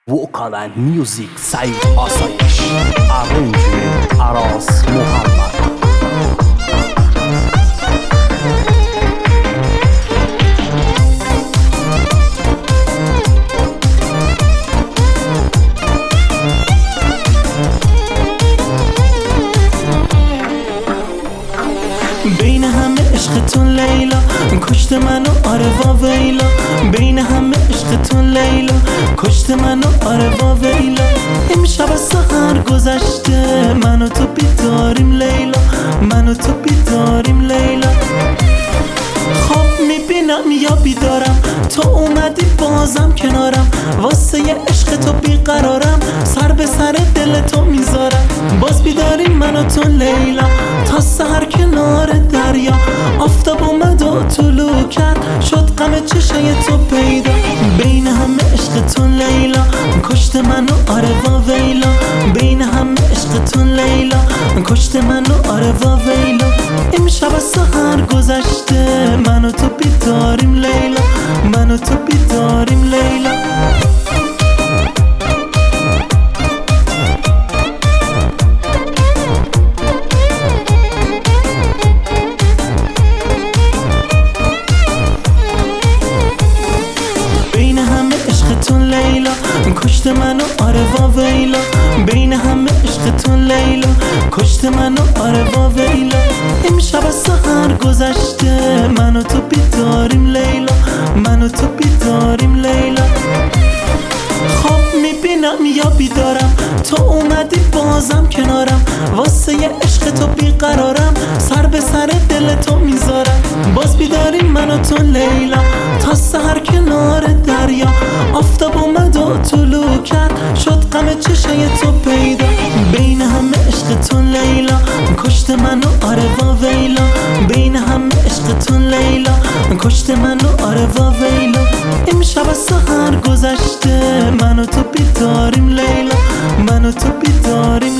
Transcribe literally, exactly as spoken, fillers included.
وکال اند میوزیک سعید آسایش، ارنجمنت عراس محمد. بین همه عشقتون لیلا کشت منو آره وا ویلا، بین همه عشقتون لیلا کشت منو آره وا ویلا. امشب از سحر گذشته منو تو بیداریم لیلا، منو تو بیداریم لیلا. خواب میبینم یا بیدارم تو اومدی بازم کنارم، واسه یه عشق تو بیقرارم، سر به سر دل تو میذارم. باز بیداریم من و تو لیلا تا سحر کنار دریا. آفتاب اومد و طلوع کرد شد غم چشای تو پیدا. بین همه عشقتون لیلا کشت منو آره وا ویلا، بین همه عشقتون لیلا کشت منو آره وا ویلا. امشب از سحر گذشته منو تو بیداریم لیلا، منو تو بیداریم لیلا. بین همه عشقتون لیلا کشت منو آره وا ویلا، بین همه عشقتون لیلا کشت منو آره وا ویلا. امشب از سحر گذشته منو تو بیداریم لیلا، منو تو بیداریم لیلا. خواب میبینم یا بیدارم تو اومدی بازم کنارم، واسه یه عشق تو بیقرارم، سر به سر دل تو میذارم. باز بیداریم من و تو لیلا تا سحر کنار دریا. آفتاب اومد و طلوع کرد شد غم چشای تو پیدا. بین همه عشقتون لیلا کشت منو آره وا ویلا، بین همه عشقتون لیلا کشت منو آره وا ویلا. امشب از سحر گذشته منو تو بیداریم لیلا، منو تو بیداریم